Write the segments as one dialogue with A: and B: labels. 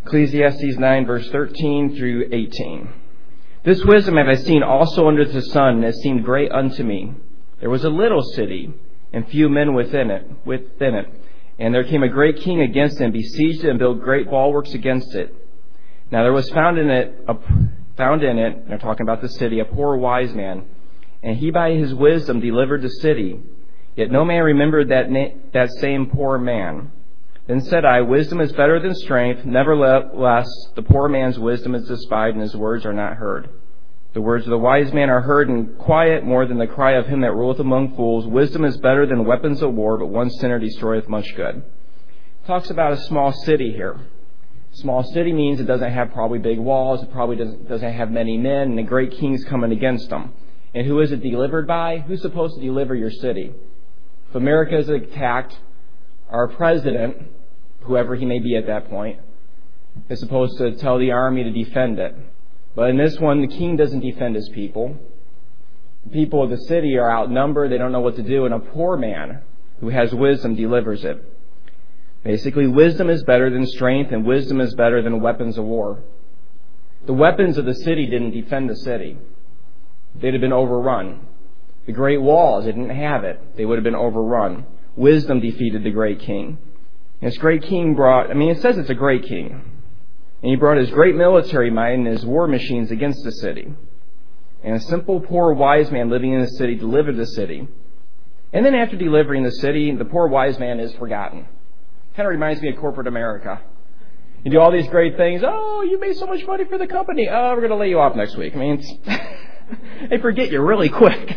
A: Ecclesiastes 9, verse 13 through 18. This wisdom have I seen also under the sun, and it seemed great unto me. There was a little city, and few men within it. And there came a great king against it, and besieged it, and built great bulwarks against it. Now there was found in it, they're talking about the city, a poor wise man, and he by his wisdom delivered the city. Yet no man remembered that same poor man. Then said I, wisdom is better than strength. Nevertheless, the poor man's wisdom is despised, and his words are not heard. The words of the wise man are heard in quiet more than the cry of him that ruleth among fools. Wisdom is better than weapons of war, but one sinner destroyeth much good. Talks about a small city here. Small city means it doesn't have probably big walls. It probably doesn't have many men, and a great king's coming against them. And who is it delivered by? Who's supposed to deliver your city? If America is attacked, our president, whoever he may be at that point, is supposed to tell the army to defend it. But in this one, the king doesn't defend his people. The people of the city are outnumbered. They don't know what to do. And a poor man who has wisdom delivers it. Basically, wisdom is better than strength, and wisdom is better than weapons of war. The weapons of the city didn't defend the city. They'd have been overrun. The great walls, they didn't have it. They would have been overrun. Wisdom defeated the great king. And this great king it says it's a great king. And he brought his great military might and his war machines against the city. And a simple, poor, wise man living in the city delivered the city. And then after delivering the city, the poor, wise man is forgotten. Kind of reminds me of corporate America. You do all these great things. Oh, you made so much money for the company. Oh, we're going to lay you off next week. They forget you really quick.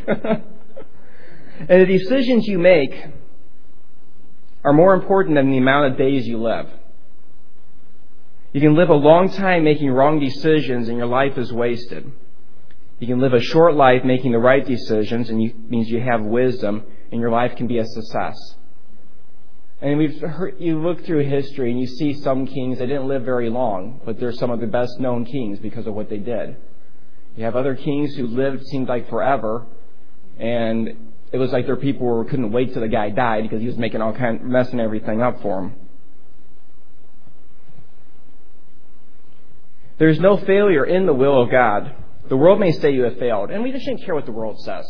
A: And the decisions you make are more important than the amount of days you live. You can live a long time making wrong decisions and your life is wasted. You can live a short life making the right decisions, and means you have wisdom, and your life can be a success. And you look through history and you see some kings that didn't live very long, but they're some of the best known kings because of what they did. You have other kings who lived, seemed like forever, and it was like their people couldn't wait till the guy died because he was making all kind of messing everything up for them. There's no failure in the will of God. The world may say you have failed, and we just shouldn't care what the world says.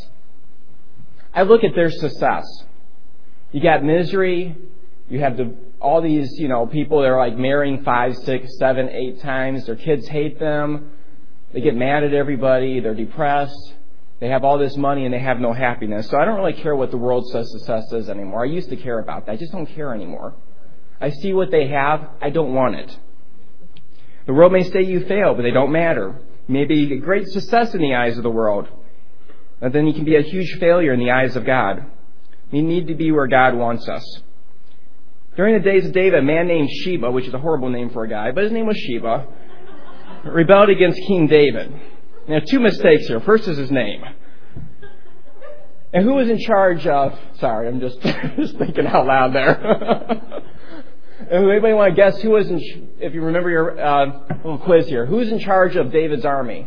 A: I look at their success. You got misery. You have all these, people that are like marrying 5, 6, 7, 8 times. Their kids hate them. They get mad at everybody. They're depressed. They have all this money and they have no happiness. So I don't really care what the world says success is anymore. I used to care about that. I just don't care anymore. I see what they have. I don't want it. The world may say you failed, but they don't matter. You may be a great success in the eyes of the world, but then you can be a huge failure in the eyes of God. We need to be where God wants us. During the days of David, a man named Sheba, which is a horrible name for a guy, but his name was Sheba, rebelled against King David. Now, 2 mistakes here. First is his name. And who was in charge of... Sorry, I'm just thinking out loud there. Anybody want to guess who was if you remember your little quiz here, who's in charge of David's army?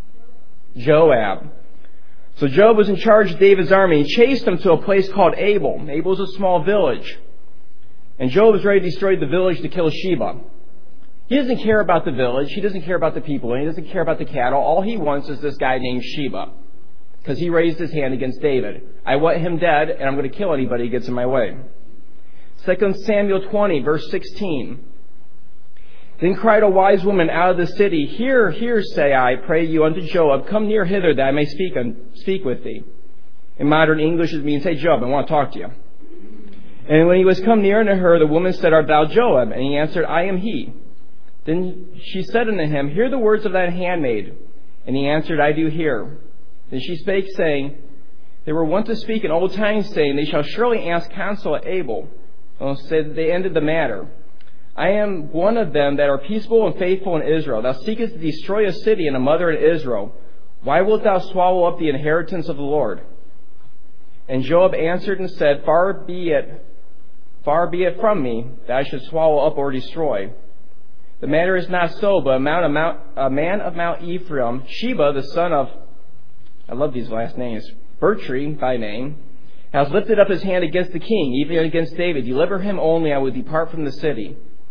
A: Joab. So Joab was in charge of David's army. He chased him to a place called Abel. Abel's a small village. And Joab was ready to destroy the village to kill Sheba. He doesn't care about the village. He doesn't care about the people. And he doesn't care about the cattle. All he wants is this guy named Sheba. Because he raised his hand against David. I want him dead, and I'm going to kill anybody who gets in my way. 2 Samuel 20, verse 16. Then cried a wise woman out of the city, Hear, hear, say I, pray you unto Joab, come near hither that I may speak with thee. In modern English it means, Hey Joab, I want to talk to you. And when he was come near unto her, the woman said, Art thou Joab? And he answered, I am he. Then she said unto him, Hear the words of thine handmaid. And he answered, I do hear. Then she spake, saying, They were wont to speak in old times, saying, They shall surely ask counsel at Abel. And said they ended the matter. I am one of them that are peaceable and faithful in Israel. Thou seekest to destroy a city and a mother in Israel. Why wilt thou swallow up the inheritance of the Lord? And Joab answered and said, Far be it from me that I should swallow up or destroy. The matter is not so, but a man of Mount Ephraim, Sheba, the son of, I love these last names, Bertri by name, has lifted up his hand against the king, even against David. Deliver him only, I would depart from the city.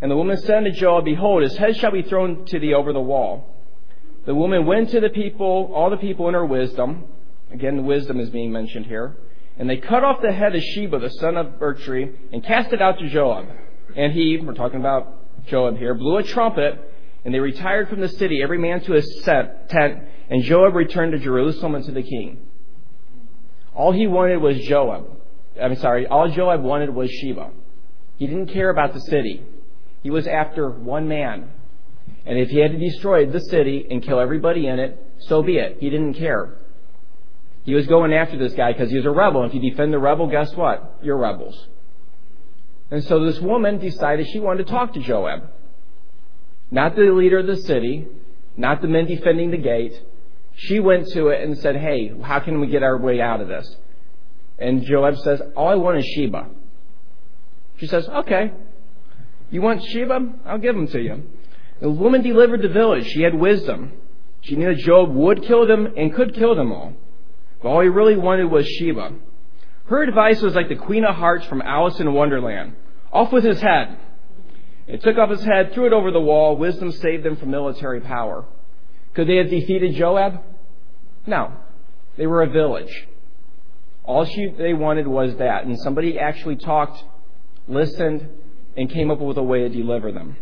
A: And the woman said unto Joab, Behold, his head shall be thrown to thee over the wall. The woman went to the people, all the people in her wisdom. Again, the wisdom is being mentioned here. And they cut off the head of Sheba, the son of Bichri, and cast it out to Joab. And he, we're talking about Joab here, blew a trumpet, and they retired from the city, every man to his tent, and Joab returned to Jerusalem and to the king. All he wanted was all Joab wanted was Sheba. He didn't care about the city. He was after one man. And if he had to destroy the city and kill everybody in it, so be it. He didn't care. He was going after this guy because he was a rebel. If you defend the rebel, guess what? You're rebels. And so this woman decided she wanted to talk to Joab. Not the leader of the city, not the men defending the gate. She went to it and said, hey, how can we get our way out of this? And Joab says, all I want is Sheba. She says, okay. You want Sheba? I'll give him to you. The woman delivered the village. She had wisdom. She knew that Joab would kill them and could kill them all. But all he really wanted was Sheba. Her advice was like the Queen of Hearts from Alice in Wonderland. Off with his head. It took off his head, threw it over the wall. Wisdom saved them from military power. Could they have defeated Joab? No. They were a village. All they wanted was that. And somebody actually talked, listened, and came up with a way to deliver them.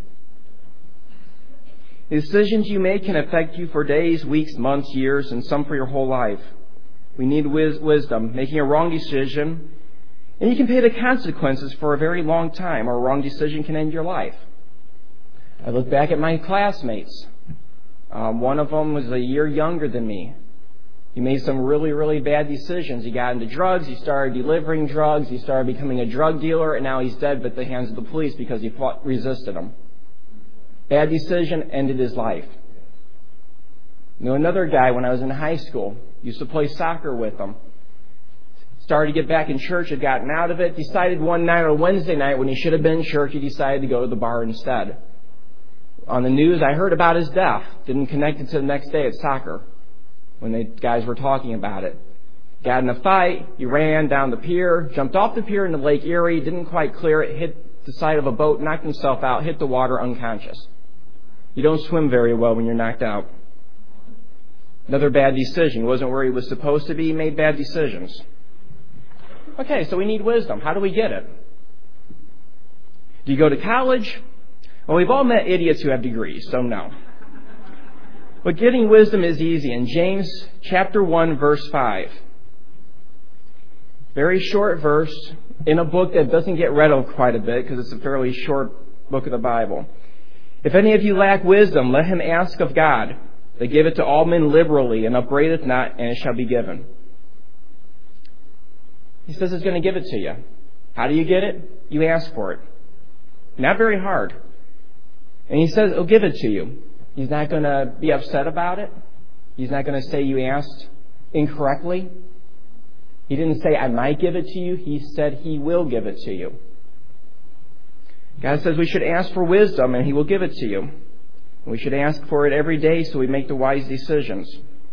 A: The decisions you make can affect you for days, weeks, months, years, and some for your whole life. We need wisdom. Making a wrong decision, and you can pay the consequences for a very long time, or a wrong decision can end your life. I look back at my classmates. One of them was a year younger than me. He made some really, really bad decisions. He got into drugs. He started delivering drugs. He started becoming a drug dealer, and now he's dead at the hands of the police because he resisted them. Bad decision, ended his life. Knew another guy when I was in high school. Used to play soccer with him. Started to get back in church, had gotten out of it. Decided one night on Wednesday night when he should have been in church, he decided to go to the bar instead. On the news, I heard about his death. Didn't connect it to the next day at soccer when the guys were talking about it. Got in a fight. He ran down the pier, jumped off the pier into Lake Erie, didn't quite clear it, hit the side of a boat, knocked himself out, hit the water unconscious. You don't swim very well when you're knocked out. Another bad decision. He wasn't where he was supposed to be. He made bad decisions. Okay, so we need wisdom. How do we get it? Do you go to college? Well, we've all met idiots who have degrees, so no. But getting wisdom is easy. In James chapter 1, verse 5. Very short verse in a book that doesn't get read quite a bit because it's a fairly short book of the Bible. If any of you lack wisdom, let him ask of God, that giveth to all men liberally, and upbraideth not, and it shall be given. He says he's going to give it to you. How do you get it? You ask for it. Not very hard. And he says he'll give it to you. He's not going to be upset about it. He's not going to say you asked incorrectly. He didn't say, I might give it to you. He said he will give it to you. God says we should ask for wisdom, and he will give it to you. We should ask for it every day so we make the wise decisions.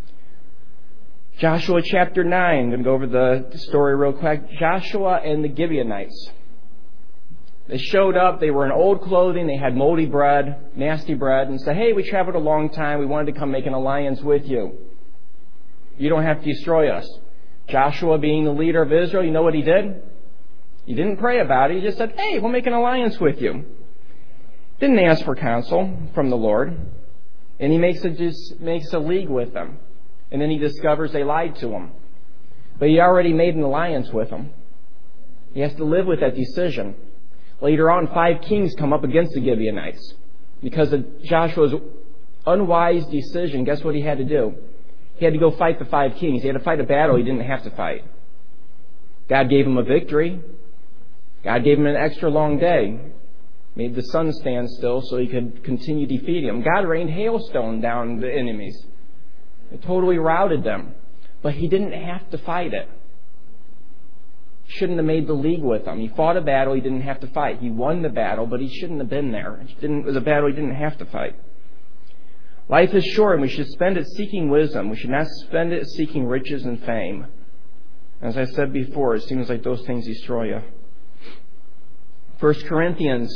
A: Joshua chapter 9. I'm going to go over the story real quick. Joshua and the Gibeonites. They showed up. They were in old clothing. They had moldy bread, nasty bread, and said, hey, we traveled a long time. We wanted to come make an alliance with you. You don't have to destroy us. Joshua, being the leader of Israel, you know what he did? He didn't pray about it. He just said, hey, we'll make an alliance with you. Didn't ask for counsel from the Lord. And he makes a league with them. And then he discovers they lied to him. But he already made an alliance with them. He has to live with that decision. Later on, 5 kings come up against the Gibeonites. Because of Joshua's unwise decision, guess what he had to do? He had to go fight the 5 kings. He had to fight a battle he didn't have to fight. God gave him a victory. God gave him an extra long day. Made the sun stand still so he could continue defeating them. God rained hailstone down the enemies. It totally routed them. But he didn't have to fight it. Shouldn't have made the league with them. He fought a battle he didn't have to fight. He won the battle, but he shouldn't have been there. It was a battle he didn't have to fight. Life is short, and we should spend it seeking wisdom. We should not spend it seeking riches and fame. As I said before, it seems like those things destroy you. 1 Corinthians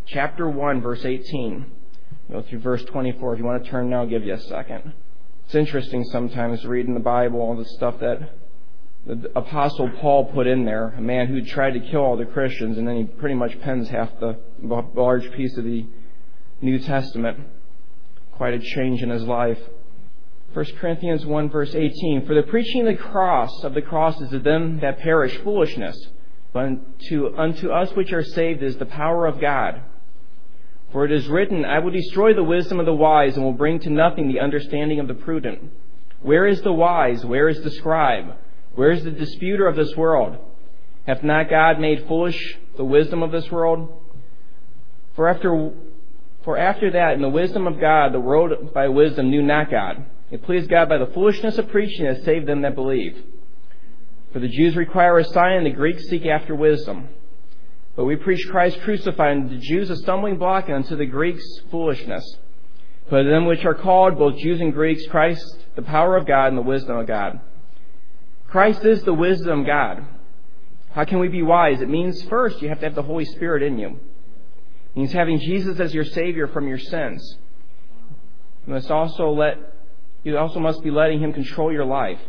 A: chapter 1, verse 18. Go through verse 24. If you want to turn now, I'll give you a second. It's interesting sometimes reading the Bible, all the stuff that the Apostle Paul put in there, a man who tried to kill all the Christians, and then he pretty much pens half the large piece of the New Testament. Quite a change in his life. 1 Corinthians 1, verse 18. For the preaching of the cross is to them that perish foolishness, but unto us which are saved is the power of God. For it is written, I will destroy the wisdom of the wise, and will bring to nothing the understanding of the prudent. Where is the wise? Where is the scribe? Where is the disputer of this world? Hath not God made foolish the wisdom of this world? For after that, in the wisdom of God, the world by wisdom knew not God. It pleased God by the foolishness of preaching to save them that believe. For the Jews require a sign, and the Greeks seek after wisdom. But we preach Christ crucified, unto the Jews a stumbling block, and unto the Greeks foolishness. But to them which are called, both Jews and Greeks, Christ, the power of God and the wisdom of God. Christ is the wisdom of God. How can we be wise? It means first you have to have the Holy Spirit in you. It means having Jesus as your Savior from your sins. You also must be letting Him control your life.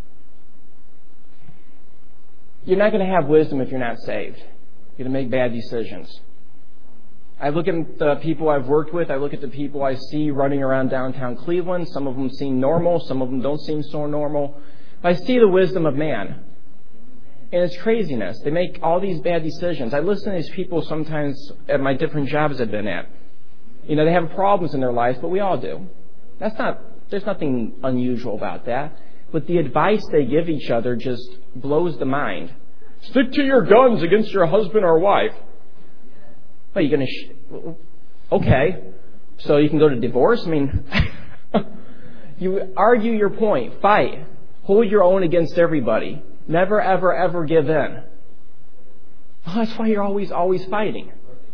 A: You're not going to have wisdom if you're not saved. You're going to make bad decisions. I look at the people I've worked with. I look at the people I see running around downtown Cleveland. Some of them seem normal. Some of them don't seem so normal. I see the wisdom of man. And it's craziness. They make all these bad decisions. I listen to these people sometimes at my different jobs I've been at. You know, they have problems in their lives, but we all do. There's nothing unusual about that. But the advice they give each other just blows the mind. Stick to your guns against your husband or wife. Well, you're going to... Okay. So you can go to divorce? I mean, you argue your point. Fight. Hold your own against everybody. Never, ever, ever give in. Well, that's why you're always fighting.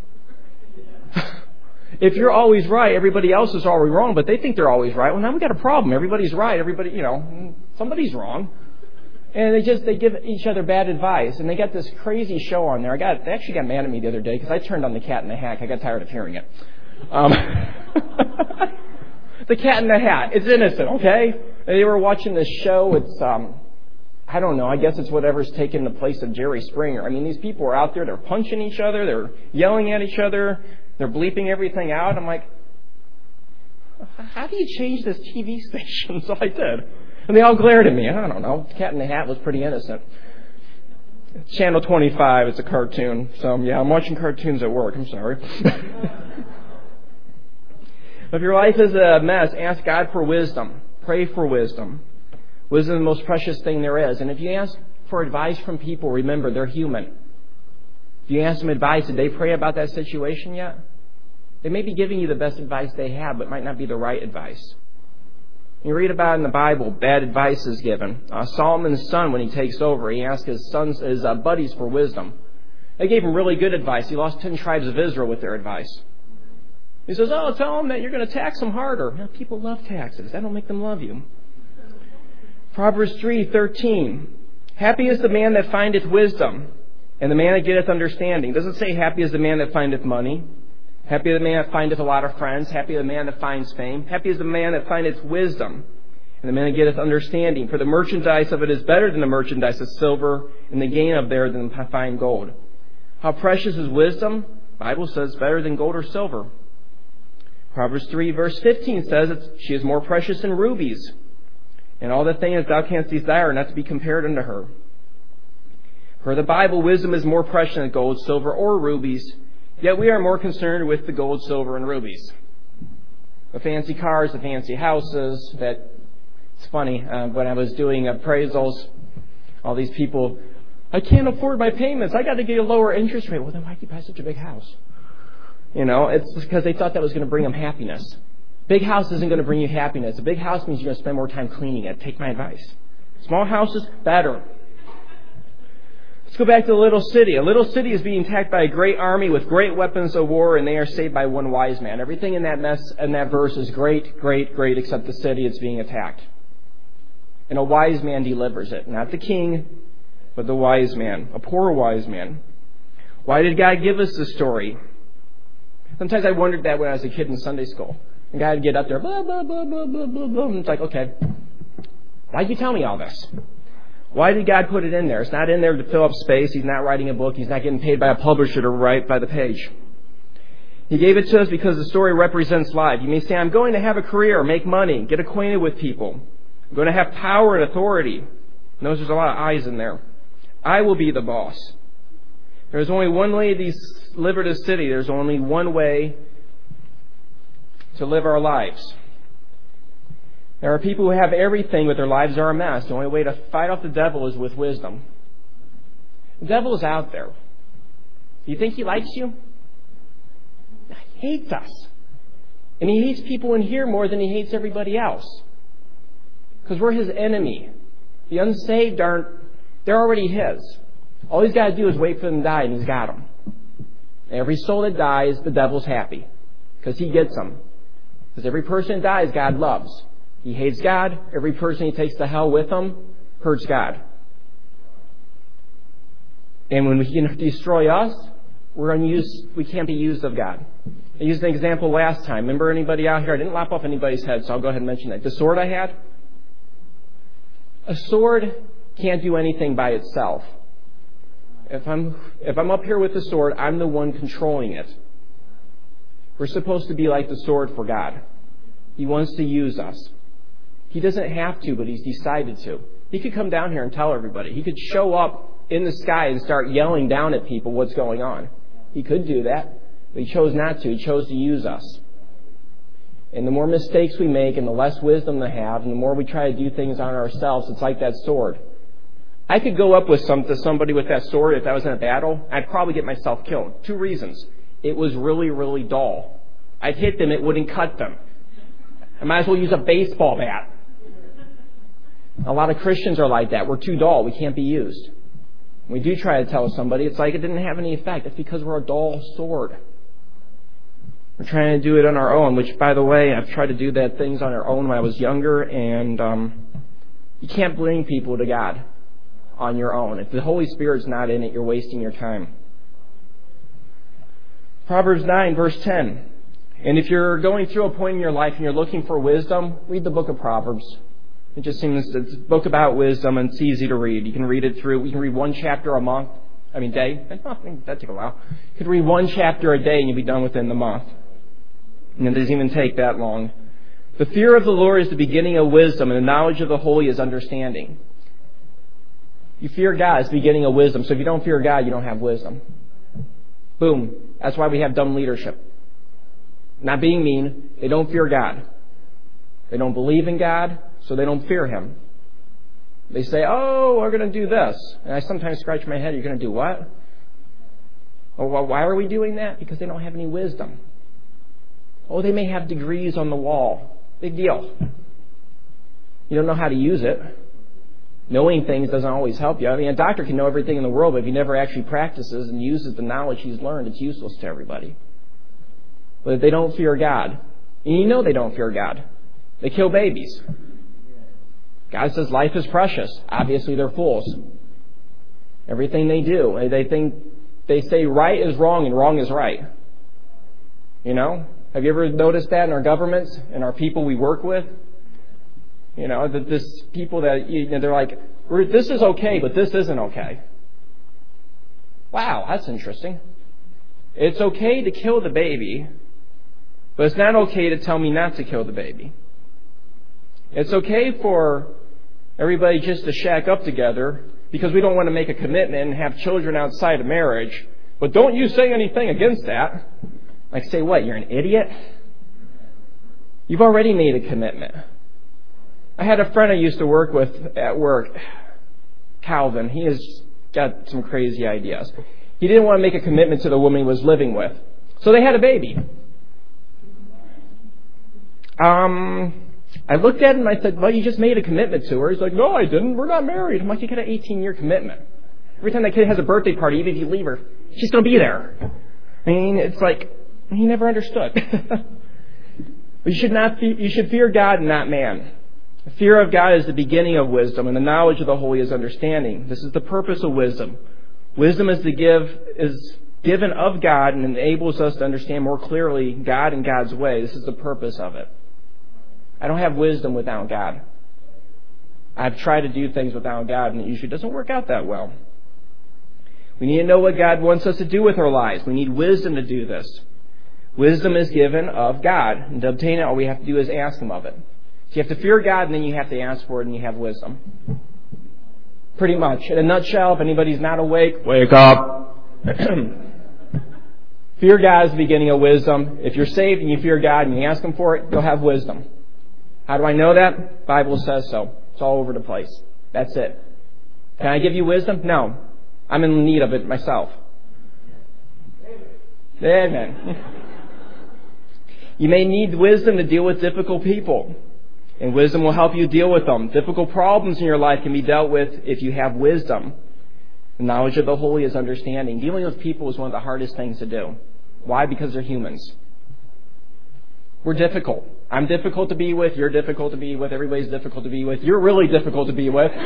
A: If you're always right, everybody else is always wrong, but they think they're always right. Well, now we've got a problem. Everybody's right. Somebody's wrong. And they give each other bad advice. And they got this crazy show on there. They actually got mad at me the other day because I turned on The Cat in the Hat. I got tired of hearing it. The Cat in the Hat. It's innocent, okay? They were watching this show. It's, I don't know. I guess it's whatever's taken the place of Jerry Springer. I mean, these people are out there. They're punching each other. They're yelling at each other. They're bleeping everything out. I'm like, how do you change this TV station? So I did. And they all glared at me. I don't know. Cat in the Hat was pretty innocent. Channel 25, it's a cartoon. So, yeah, I'm watching cartoons at work. I'm sorry. If your life is a mess, ask God for wisdom. Pray for wisdom. Wisdom is the most precious thing there is. And if you ask for advice from people, remember, they're human. If you ask them advice, did they pray about that situation yet? They may be giving you the best advice they have, but it might not be the right advice. You read about in the Bible, bad advice is given. Solomon's son, when he takes over, he asked his buddies for wisdom. They gave him really good advice. He lost 10 tribes of Israel with their advice. He says, tell them that you're going to tax them harder. Now, people love taxes. That don't make them love you. Proverbs 3:13. Happy is the man that findeth wisdom, and the man that getteth understanding. It doesn't say happy is the man that findeth money. Happy is the man that findeth a lot of friends. Happy is the man that finds fame. Happy is the man that findeth wisdom, and the man that getteth understanding. For the merchandise of it is better than the merchandise of silver, and the gain of there than fine gold. How precious is wisdom? The Bible says better than gold or silver. Proverbs 3 verse 15 says she is more precious than rubies, and all the things thou canst desire not to be compared unto her. For the Bible, wisdom is more precious than gold, silver, or rubies. Yet we are more concerned with the gold, silver, and rubies. The fancy cars, the fancy houses. It's funny, when I was doing appraisals, all these people, I can't afford my payments. I got to get a lower interest rate. Well, then why do you buy such a big house? It's because they thought that was going to bring them happiness. Big house isn't going to bring you happiness. A big house means you're going to spend more time cleaning it. Take my advice. Small houses, better. Let's go back to the little city. A little city is being attacked by a great army with great weapons of war, and they are saved by one wise man. Everything in that verse is great, great, great, except the city is being attacked. And a wise man delivers it. Not the king, but the wise man. A poor wise man. Why did God give us this story? Sometimes I wondered that when I was a kid in Sunday school. The guy would get up there, blah, blah, blah, blah, blah, blah, blah. And it's like, okay, why'd you tell me all this? Why did God put it in there? It's not in there to fill up space. He's not writing a book. He's not getting paid by a publisher to write by the page. He gave it to us because the story represents life. You may say, I'm going to have a career, make money, get acquainted with people. I'm going to have power and authority. Notice there's a lot of I's in there. I will be the boss. There's only one way to live in this city. There's only one way to live our lives. There are people who have everything, but their lives are a mess. The only way to fight off the devil is with wisdom. The devil is out there. Do you think he likes you? He hates us. And he hates people in here more than he hates everybody else. Because we're his enemy. The unsaved they're already his. All he's got to do is wait for them to die, and he's got them. Every soul that dies, the devil's happy. Because he gets them. Because every person that dies, God loves. He hates God. Every person he takes to hell with him hurts God. And when he can destroy us, we can't be used of God. I used an example last time. Remember anybody out here? I didn't lop off anybody's head, so I'll go ahead and mention that. The sword I had? A sword can't do anything by itself. If I'm up here with the sword, I'm the one controlling it. We're supposed to be like the sword for God. He wants to use us. He doesn't have to, but he's decided to. He could come down here and tell everybody. He could show up in the sky and start yelling down at people what's going on. He could do that, but he chose not to. He chose to use us. And the more mistakes we make and the less wisdom they have, and the more we try to do things on ourselves, it's like that sword. I could go up with somebody with that sword if I was in a battle. I'd probably get myself killed. 2 reasons. It was really, really dull. I'd hit them, it wouldn't cut them. I might as well use a baseball bat. A lot of Christians are like that. We're too dull. We can't be used. When we do try to tell somebody, it's like it didn't have any effect. It's because we're a dull sword. We're trying to do it on our own, which, by the way, I've tried to do that things on our own when I was younger, and you can't bring people to God on your own. If the Holy Spirit's not in it, you're wasting your time. Proverbs 9, verse 10. And if you're going through a point in your life and you're looking for wisdom, read the book of Proverbs. It just seems it's a book about wisdom, and it's easy to read. You can read it through. You can read 1 chapter a month. Day. That'd take a while. You could read 1 chapter a day and you'll be done within the month. And it doesn't even take that long. The fear of the Lord is the beginning of wisdom, and the knowledge of the holy is understanding. You fear God, it's the beginning of wisdom. So if you don't fear God, you don't have wisdom. Boom. That's why we have dumb leadership. Not being mean, they don't fear God. They don't believe in God, so they don't fear Him. They say, oh, we're going to do this. And I sometimes scratch my head, you're going to do what? Oh, well, why are we doing that? Because they don't have any wisdom. Oh, they may have degrees on the wall. Big deal. You don't know how to use it. Knowing things doesn't always help you. A doctor can know everything in the world, but if he never actually practices and uses the knowledge he's learned, it's useless to everybody. But if they don't fear God, and you know they don't fear God, they kill babies. God says life is precious. Obviously, they're fools. Everything they do, they say right is wrong and wrong is right. Have you ever noticed that in our governments and our people we work with? This people that they're like, this is okay, but this isn't okay. Wow, that's interesting. It's okay to kill the baby, but it's not okay to tell me not to kill the baby. It's okay for everybody just to shack up together because we don't want to make a commitment and have children outside of marriage. But don't you say anything against that. Like, say what? You're an idiot? You've already made a commitment. I had a friend I used to work with at work, Calvin. He has got some crazy ideas. He didn't want to make a commitment to the woman he was living with. So they had a baby. I looked at him and I said, well, you just made a commitment to her. He's like, no, I didn't. We're not married. I'm like, you got an 18-year commitment. Every time that kid has a birthday party, even if you leave her, she's going to be there. It's like, he never understood. But you should fear God and not man. The fear of God is the beginning of wisdom, and the knowledge of the holy is understanding. This is the purpose of wisdom. Wisdom is given of God and enables us to understand more clearly God and God's way. This is the purpose of it. I don't have wisdom without God. I've tried to do things without God, and it usually doesn't work out that well. We need to know what God wants us to do with our lives. We need wisdom to do this. Wisdom is given of God. And to obtain it, all we have to do is ask Him of it. So you have to fear God, and then you have to ask for it, and you have wisdom. Pretty much. In a nutshell, if anybody's not awake, wake up. Fear God is the beginning of wisdom. If you're saved and you fear God and you ask Him for it, you'll have wisdom. How do I know that? The Bible says so. It's all over the place. That's it. Can I give you wisdom? No. I'm in need of it myself. Amen. You may need wisdom to deal with difficult people. And wisdom will help you deal with them. Difficult problems in your life can be dealt with if you have wisdom. The knowledge of the holy is understanding. Dealing with people is one of the hardest things to do. Why? Because they're humans. We're difficult. I'm difficult to be with. You're difficult to be with. Everybody's difficult to be with. You're really difficult to be with.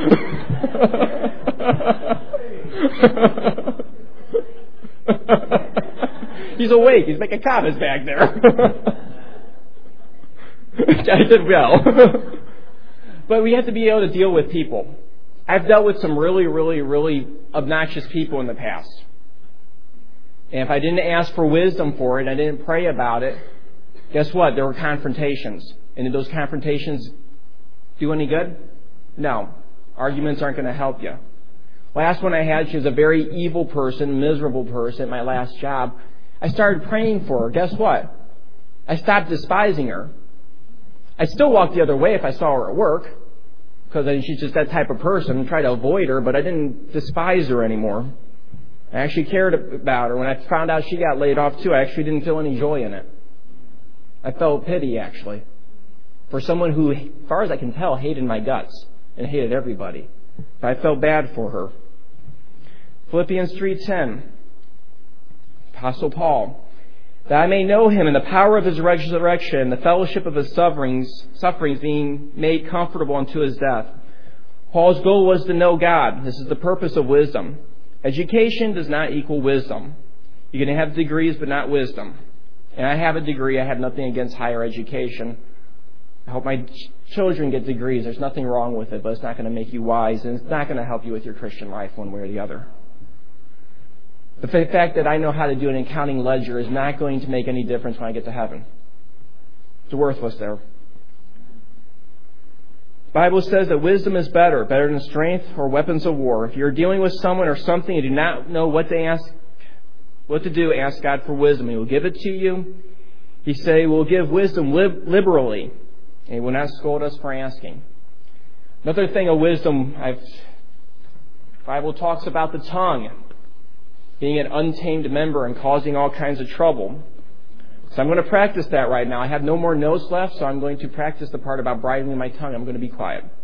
A: He's awake. He's making comments back there. I did well. But we have to be able to deal with people. I've dealt with some really, really, really obnoxious people in the past. And if I didn't ask for wisdom for it, I didn't pray about it, guess what? There were confrontations. And did those confrontations do any good? No. Arguments aren't going to help you. Last one I had, she was a very evil person, miserable person at my last job. I started praying for her. Guess what? I stopped despising her. I'd still walk the other way if I saw her at work, because she's just that type of person and try to avoid her, but I didn't despise her anymore. I actually cared about her. When I found out she got laid off too, I actually didn't feel any joy in it. I felt pity, actually, for someone who, as far as I can tell, hated my guts and hated everybody. But I felt bad for her. Philippians 3:10, Apostle Paul, that I may know Him in the power of His resurrection, and the fellowship of His sufferings being made comfortable unto His death. Paul's goal was to know God. This is the purpose of wisdom. Education does not equal wisdom. You're going to have degrees, but not wisdom. And I have a degree. I have nothing against higher education. I hope my children get degrees. There's nothing wrong with it, but it's not going to make you wise, and it's not going to help you with your Christian life one way or the other. The fact that I know how to do an accounting ledger is not going to make any difference when I get to heaven. It's worthless there. The Bible says that wisdom is better than strength or weapons of war. If you're dealing with someone or something and do not know what to do, ask God for wisdom. He will give it to you. He said He will give wisdom liberally, and He will not scold us for asking. Another thing of wisdom, the Bible talks about the tongue being an untamed member and causing all kinds of trouble. So I'm going to practice that right now. I have no more notes left, so I'm going to practice the part about bridling my tongue. I'm going to be quiet.